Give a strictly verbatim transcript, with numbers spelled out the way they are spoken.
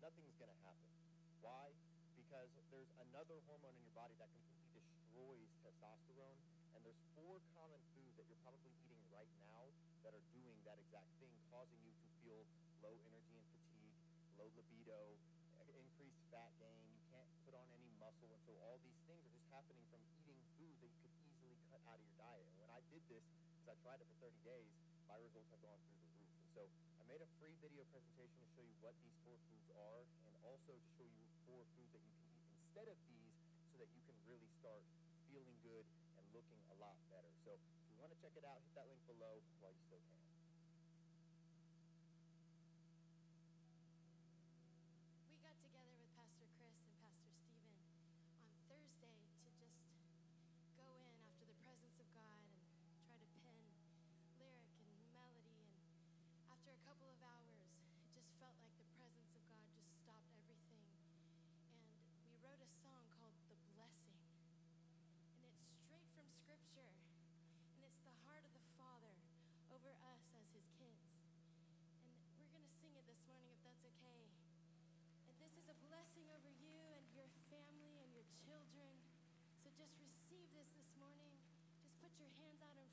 nothing's going to happen. Why? Because there's another hormone in your body that completely destroys testosterone, and there's four common foods that you're probably eating right now that are doing that exact thing, causing you to feel low energy and fatigue, low libido, increased fat gain, you can't put on any muscle, and so all these things are just happening from eating foods that you could easily cut out of your diet. And when I did this, because I tried it for thirty days, my results have gone through the roof. And so I made a free video presentation to show you what these four foods are, and also to show you four foods that you can eat instead of these so that you can really start feeling good and looking a lot better. So if you want to check it out, hit that link below while you still can. We got together with Pastor Chris and Pastor Stephen on Thursday to just go in after the presence of God and try to pen lyric and melody. And after a couple of hours, it just felt like the presence of God just stopped everything. And we wrote a song called The Blessing. And it's straight from Scripture. And it's the heart of the Father over us as his kids. And we're going to sing it this morning if that's okay. And this is a blessing over you and your family and your children. So just receive this this morning. Just put your hands out in